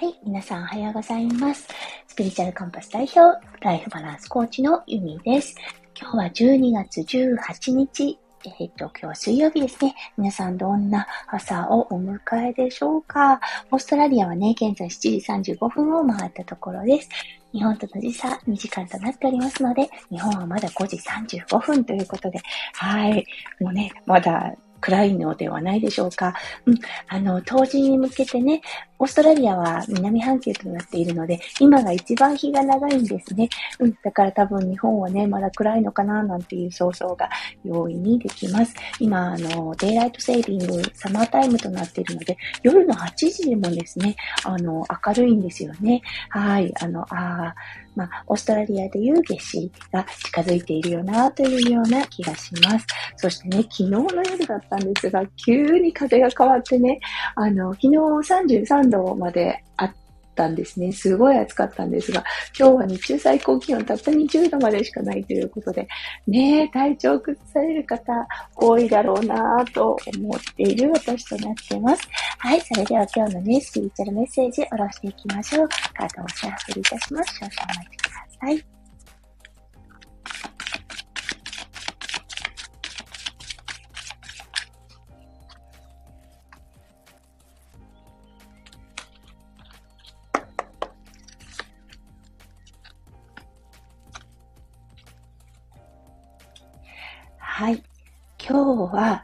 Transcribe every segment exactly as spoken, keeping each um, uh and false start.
はい、皆さんおはようございます。スピリチュアルカンパス代表、ライフバランスコーチのゆみです。今日はじゅうにがつじゅうはちにち、えっと、今日は水曜日ですね。皆さんどんな朝をお迎えでしょうか。オーストラリアはね、現在しちじさんじゅうごふんを回ったところです。日本との時差にじかんとなっておりますので、日本はまだごじさんじゅうごふんということで、はい、もうね、まだ暗いのではないでしょうか。うん、あの、冬至に向けてね、オーストラリアは南半球となっているので、今が一番日が長いんですね。うん、だから多分日本はね、まだ暗いのかななんていう想像が容易にできます。今、あの、デイライトセービング、サマータイムとなっているので、夜のはちじでもですね、あの、明るいんですよね。はい、あの、あまあ、オーストラリアでいう夏至が近づいているよなというような気がします。そしてね、昨日の夜だったんですが、急に風が変わってね、あの、昨日さんじゅうさんどまであったんですね。すごい暑かったんですが、今日は日中最高気温たったにじゅうどまでしかないということで、ね、体調崩される方多いだろうなと思っている私となっています。はい、それでは今日のね、スピリチュアルメッセージを下ろしていきましょう。カードをシャッフルいたします。少々お待ちください。はい、今日は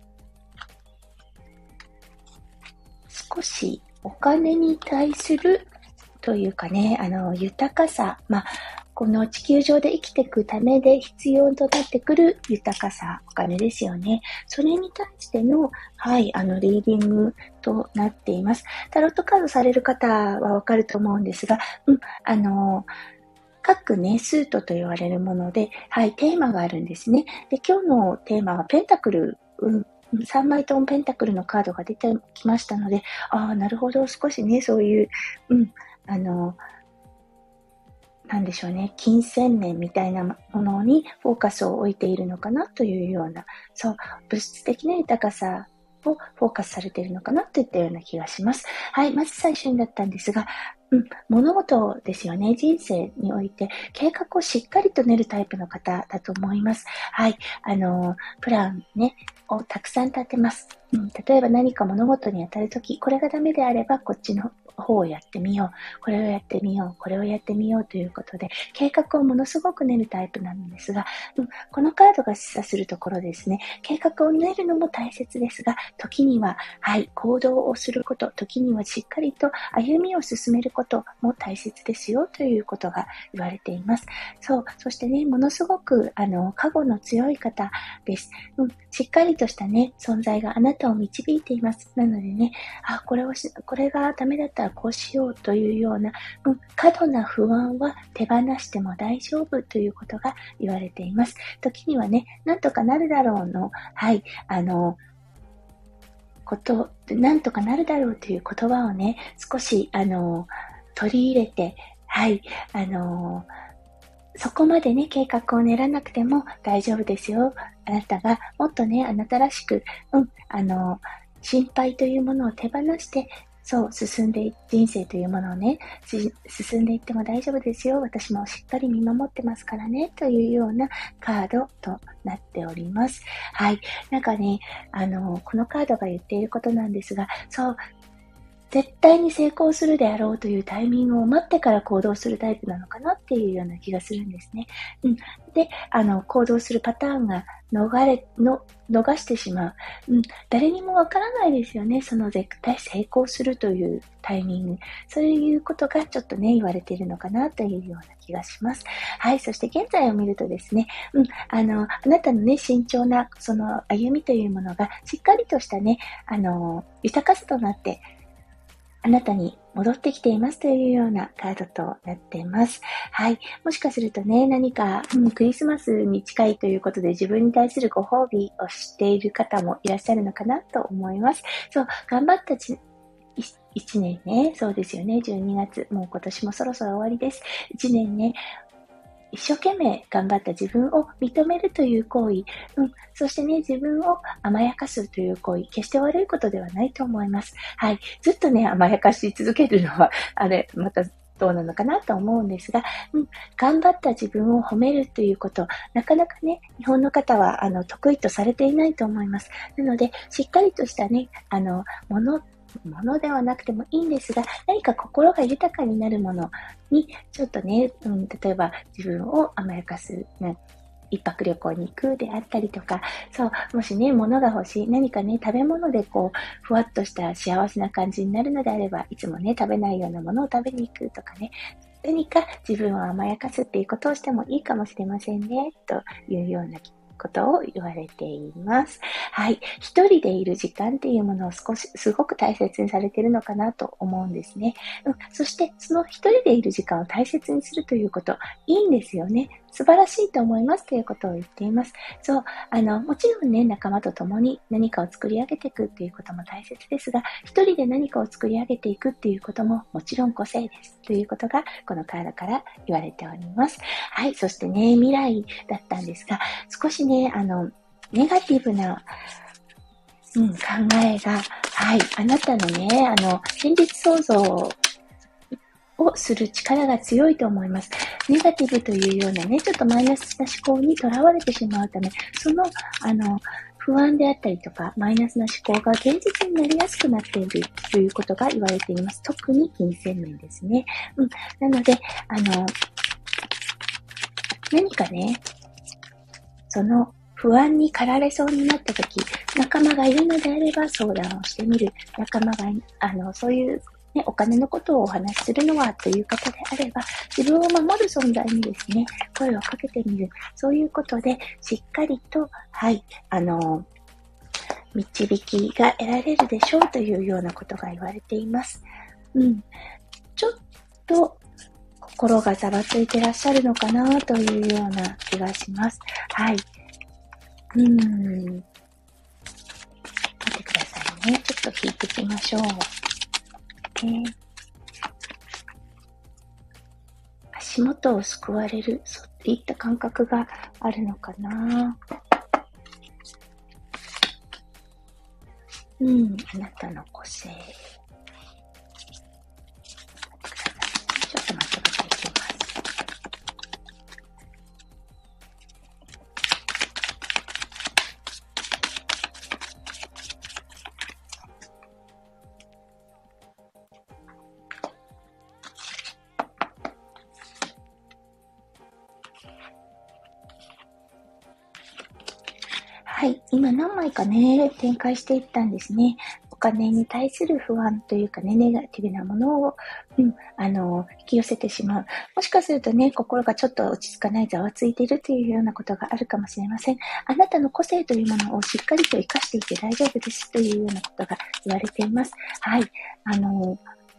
少しお金に対するというかね、あの、豊かさ、まあ、この地球上で生きていくためで必要となってくる豊かさ、お金ですよね。それに対しての、はい、あの、リーディングとなっています。タロットカードされる方はわかると思うんですが、うん、あの、各ね、スートと言われるもので、はい、テーマがあるんですね。で、今日のテーマはペンタクル、うん、さんまいともペンタクルのカードが出てきましたので、ああ、なるほど、少しね、そういう、うん、あの、なんでしょうね、金銭面みたいなものにフォーカスを置いているのかなというような、そう、物質的な豊かさをフォーカスされているのかなといったような気がします。はい、まず最初にだったんですが、うん、物事ですよね、人生において計画をしっかりと練るタイプの方だと思います。はい、あの、プランね、をたくさん立てます。うん、例えば何か物事に当たるとき、これがダメであればこっちの方をやってみよう。これをやってみよう。これをやってみようということで、計画をものすごく練るタイプなんですが、うん、このカードが示唆するところですね。計画を練るのも大切ですが、時には、はい、行動をすること、時にはしっかりと歩みを進めることも大切ですよということが言われています。そう、そしてね、ものすごく、あの、覚悟の強い方です。うん、しっかりとしたね、存在があなたを導いています。なのでね、あ、これをし、これがダメだったらこうしようというような、うん、過度な不安は手放しても大丈夫ということが言われています。時にはね、なんとかなるだろうの、はい、あの、こと、なんとかなるだろうという言葉をね、少し、あの、取り入れて、はい、あの、そこまでね、計画を練らなくても大丈夫ですよ。あなたがもっとね、あなたらしく、うん、あの、心配というものを手放して、そう、進んでい、人生というものをね、進んでいっても大丈夫ですよ。私もしっかり見守ってますからね、というようなカードとなっております。はい。なんかね、あの、このカードが言っていることなんですが、そう、絶対に成功するであろうというタイミングを待ってから行動するタイプなのかなっていうような気がするんですね。うん。で、あの、行動するパターンが逃れ、の、逃してしまう。うん。誰にもわからないですよね。その絶対成功するというタイミング。そういうことがちょっとね、言われているのかなというような気がします。はい。そして現在を見るとですね、うん。あの、あなたのね、慎重な、その歩みというものが、しっかりとしたね、あの、豊かさとなって、あなたに戻ってきていますというようなカードとなっています。はい。もしかするとね、何か、うん、クリスマスに近いということで自分に対するご褒美をしている方もいらっしゃるのかなと思います。そう、頑張ったち一年ね、そうですよね、じゅうにがつ、もう今年もそろそろ終わりです。一年ね、 一生懸命頑張った自分を認めるという行為、うん、そしてね、自分を甘やかすという行為、決して悪いことではないと思います。はい。ずっとね、甘やかし続けるのは、あれ、またどうなのかなと思うんですが、うん、頑張った自分を褒めるということ、なかなかね、日本の方は、あの、得意とされていないと思います。なので、しっかりとしたね、あの、もの、ものではなくてもいいんですが、何か心が豊かになるものに、ちょっとね、うん、例えば自分を甘やかす、ね、一泊旅行に行くであったりとか、そう、もしね、物が欲しい、何かね、食べ物でこう、ふわっとした幸せな感じになるのであれば、いつもね、食べないようなものを食べに行くとかね、何か自分を甘やかすっていうことをしてもいいかもしれませんね、というようなことを言われています。はい。一人でいる時間っていうものを少し、すごく大切にされているのかなと思うんですね。うん、そして、その一人でいる時間を大切にするということ、いいんですよね。素晴らしいと思いますということを言っています。そう、あの、もちろんね、仲間と共に何かを作り上げていくっていうことも大切ですが、一人で何かを作り上げていくっていうことももちろん個性ですということが、このカードから言われております。はい、そしてね、未来だったんですが、少しね、あの、ネガティブな、うん、考えが、はい、あなたのね、あの、現実創造をする力が強いと思います。ネガティブというようなね、ちょっとマイナスな思考にとらわれてしまうため、その、あの、不安であったりとか、マイナスな思考が現実になりやすくなっているということが言われています。特に金銭面ですね。うん。なので、あの、何かね、その不安に駆られそうになったとき、仲間がいるのであれば相談をしてみる。仲間が、あの、そういうね、お金のことをお話しするのはという方であれば、自分を守る存在にですね、声をかけてみる。そういうことで、しっかりと、はい、あの、導きが得られるでしょうというようなことが言われています。うん。ちょっと、心がざわついてらっしゃるのかなというような気がします。はい。うーん。待ってくださいね。ちょっと引いてきましょう。えー、足元を救われる、そういった感覚があるのかな。うん、あなたの個性。ちょっと待ってください。いきます。はい。今何枚かね、展開していったんですね。お金に対する不安というかね、ネガティブなものを、うん、あの、引き寄せてしまう。もしかするとね、心がちょっと落ち着かない、ざわついているというようなことがあるかもしれません。あなたの個性というものをしっかりと活かしていて大丈夫ですというようなことが言われています。はい。あの、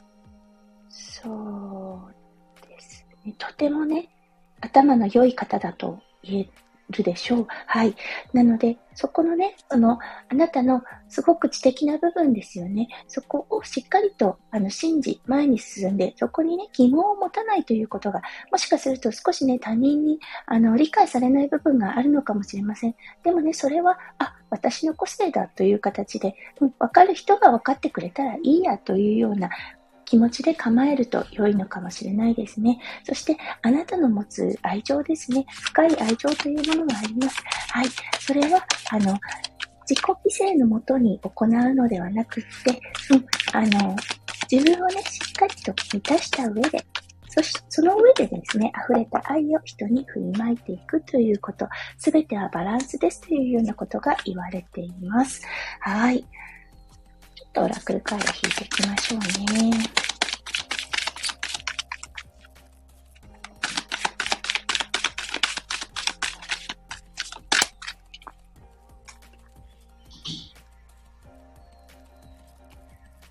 そうですね。とてもね、頭の良い方だと言えるでしょう。はい。なので、そこのね、その、あなたのすごく知的な部分ですよね。そこをしっかりと、あの、信じ、前に進んで、そこにね、疑問を持たないということが、もしかすると少しね、他人に、あの、理解されない部分があるのかもしれません。でもね、それは、あ、私の個性だという形で、うん、分かる人が分かってくれたらいいやというような、気持ちで構えると良いのかもしれないですね。そして、あなたの持つ愛情ですね。深い愛情というものがあります。はい。それは、あの、自己犠牲のもとに行うのではなくって、うん、あの、自分をね、しっかりと満たした上で、そして、その上でですね、溢れた愛を人に振りまいていくということ、すべてはバランスですというようなことが言われています。はい。ちょっとオラクルカード引いていきましょうね。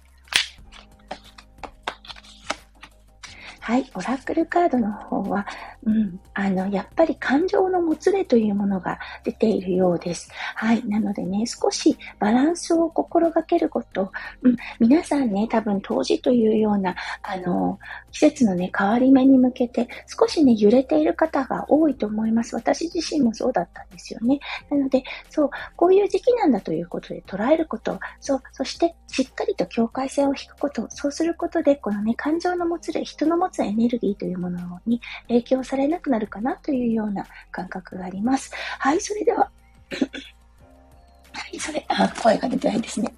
はい、オラクルカードの方は、 うん、あの、やっぱり感情のもつれというものが出ているようです。はい。なのでね、少しバランスを心がけること、うん、皆さんね、多分冬至というような、あの、季節のね、変わり目に向けて、少しね、揺れている方が多いと思います。私自身もそうだったんですよね。なので、そう、こういう時期なんだということで捉えること、そう、そしてしっかりと境界線を引くこと、そうすることで、このね、感情の持つれ、人の持つエネルギーというものに影響されなくなるかなというような感覚があります。はい、それでは、はい、それ、あ、声が出てないですね。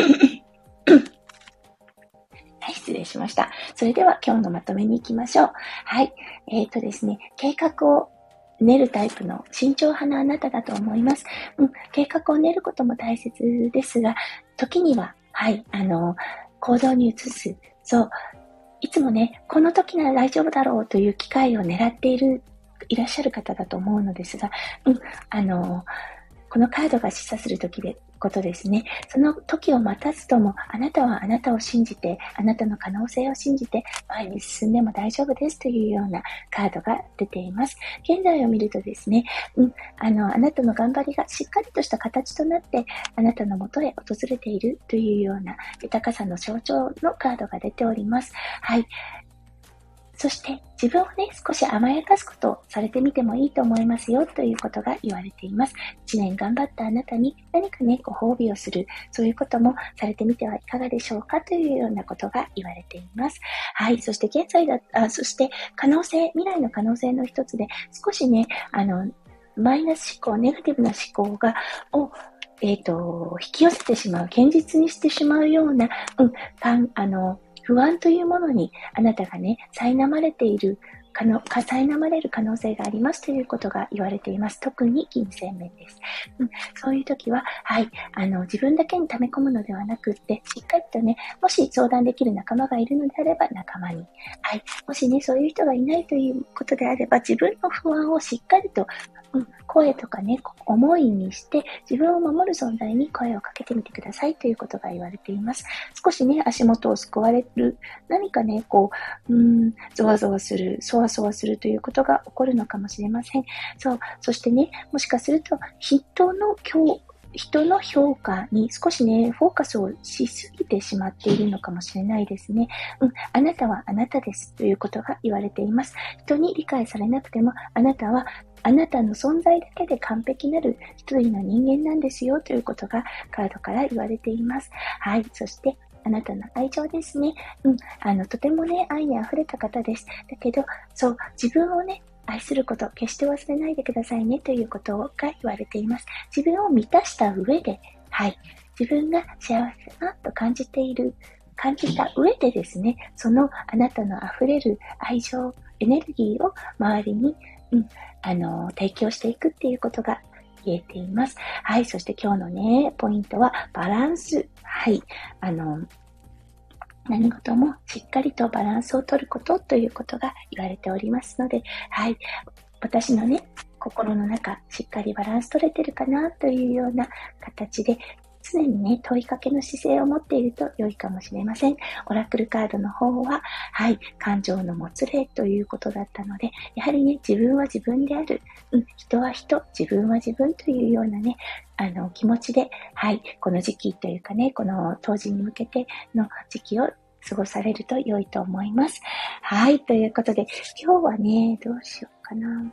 はい、失礼しました。それでは今日のまとめに行きましょう。はい、えーとですね、計画を練るタイプの慎重派のあなただと思います。うん、計画を練ることも大切ですが、時には、はい、あの、行動に移す。そう、いつもね、この時なら大丈夫だろうという機会を狙っている、いらっしゃる方だと思うのですが、うん、あの、このカードが示唆する時で、ことですね。その時を待たずとも、あなたはあなたを信じて、あなたの可能性を信じて、前に進んでも大丈夫ですというようなカードが出ています。現在を見るとですね、うん、あの、あなたの頑張りがしっかりとした形となって、あなたのもとへ訪れているというような豊かさの象徴のカードが出ております。はい。そして自分をね、少し甘やかすことをされてみてもいいと思いますよということが言われています。一年頑張ったあなたに何かね、ご褒美をする、そういうこともされてみてはいかがでしょうかというようなことが言われています。はい、そして現在だ、あ、そして可能性、未来の可能性の一つで、少しね、あの、マイナス思考、ネガティブな思考が、をえっ、ー、と、引き寄せてしまう、現実にしてしまうような、うん、かん、あの、不安というものにあなたがね、苛まれている、かの、か、苛まれる可能性がありますということが言われています。特に金銭面です。うん、そういう時は、はい、あの、自分だけに溜め込むのではなくって、しっかりとね、もし相談できる仲間がいるのであれば仲間に、はい、もしね、そういう人がいないということであれば、自分の不安をしっかりとうん、声とかね、思いにして、自分を守る存在に声をかけてみてくださいということが言われています。少しね、足元を救われる、何かね、こう、うーん、ゾワゾワする、そわそわするということが起こるのかもしれません。そう、そしてね、もしかすると、人の今日、人の評価に少しね、フォーカスをしすぎてしまっているのかもしれないですね。うん、あなたはあなたですということが言われています。人に理解されなくても、あなたはあなたの存在だけで完璧なる一人の人間なんですよということがカードから言われています。はい。そして、あなたの愛情ですね。うん。あの、とてもね、愛に溢れた方です。だけど、そう、自分をね、愛すること、決して忘れないでくださいねということが言われています。自分を満たした上で、はい。自分が幸せだなと感じている、感じた上でですね、そのあなたの溢れる愛情、エネルギーを周りに、うん、あの、提供していくっていうことが言えています。はい。そして今日のね、ポイントはバランス。はい。あの、何事もしっかりとバランスを取ることということが言われておりますので、はい。私のね、心の中、しっかりバランス取れてるかなというような形で、常にね、問いかけの姿勢を持っていると良いかもしれません。オラクルカードの方は、はい、感情のもつれということだったので、やはりね、自分は自分である、うん、人は人、自分は自分というようなね、あの、気持ちで、はい、この時期というかね、この当時に向けての時期を過ごされると良いと思います。はい、ということで、今日はね、どうしようかな。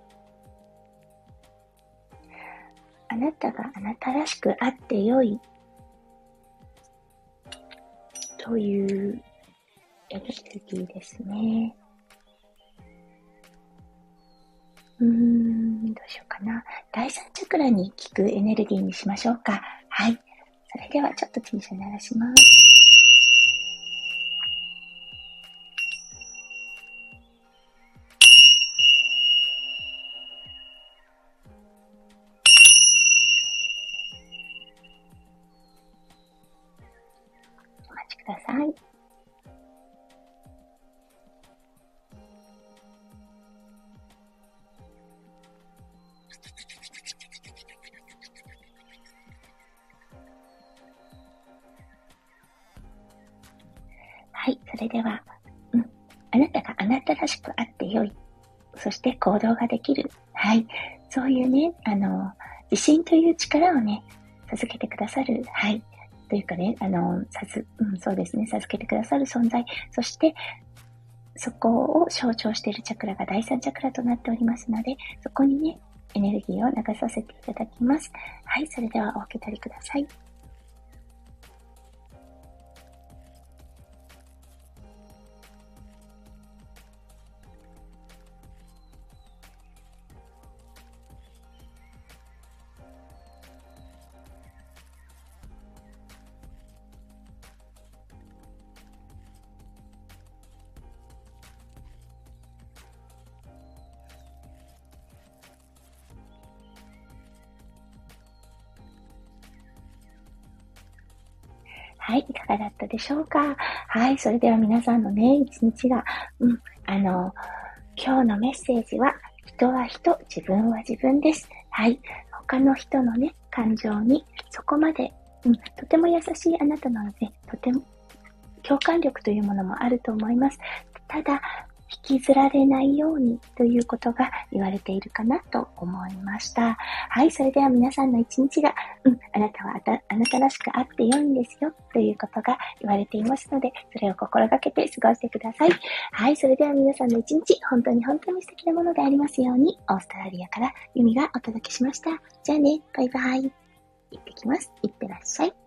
あなたがあなたらしくあって良いというエネルギーですね。うーん、どうしようかな。第三チャクラに効くエネルギーにしましょうか。はい。それではちょっとテンション鳴らします。お待ちください。はい、それでは、うん、あなたがあなたらしくあって良い。 そして行動ができる。はい。そういうね、あの、自信という力をね、授けてくださる。はい。というかね、あの、さず、うん、そうですね、授けてくださる存在。そして、そこを象徴しているチャクラが第三チャクラとなっておりますので、そこにね、エネルギーを流させていただきます。はい、それではお受け取りください。はい、いかがだったでしょうか。はい、それでは皆さんのね、一日が、うん、あの、今日のメッセージは、人は人、自分は自分です。はい、他の人のね、感情に、そこまで、うん、とても優しいあなたなので、とても、共感力というものもあると思います。ただ、引きずられないようにということが言われているかなと思いました。はい、それでは皆さんの一日が、うん、あなたはあたあなたらしくあって良いんですよということが言われていますので、それを心がけて過ごしてください。はい、それでは皆さんの一日、本当に本当に素敵なものでありますように、オーストラリアからユミがお届けしました。じゃあね、バイバイ。行ってきます。いってらっしゃい。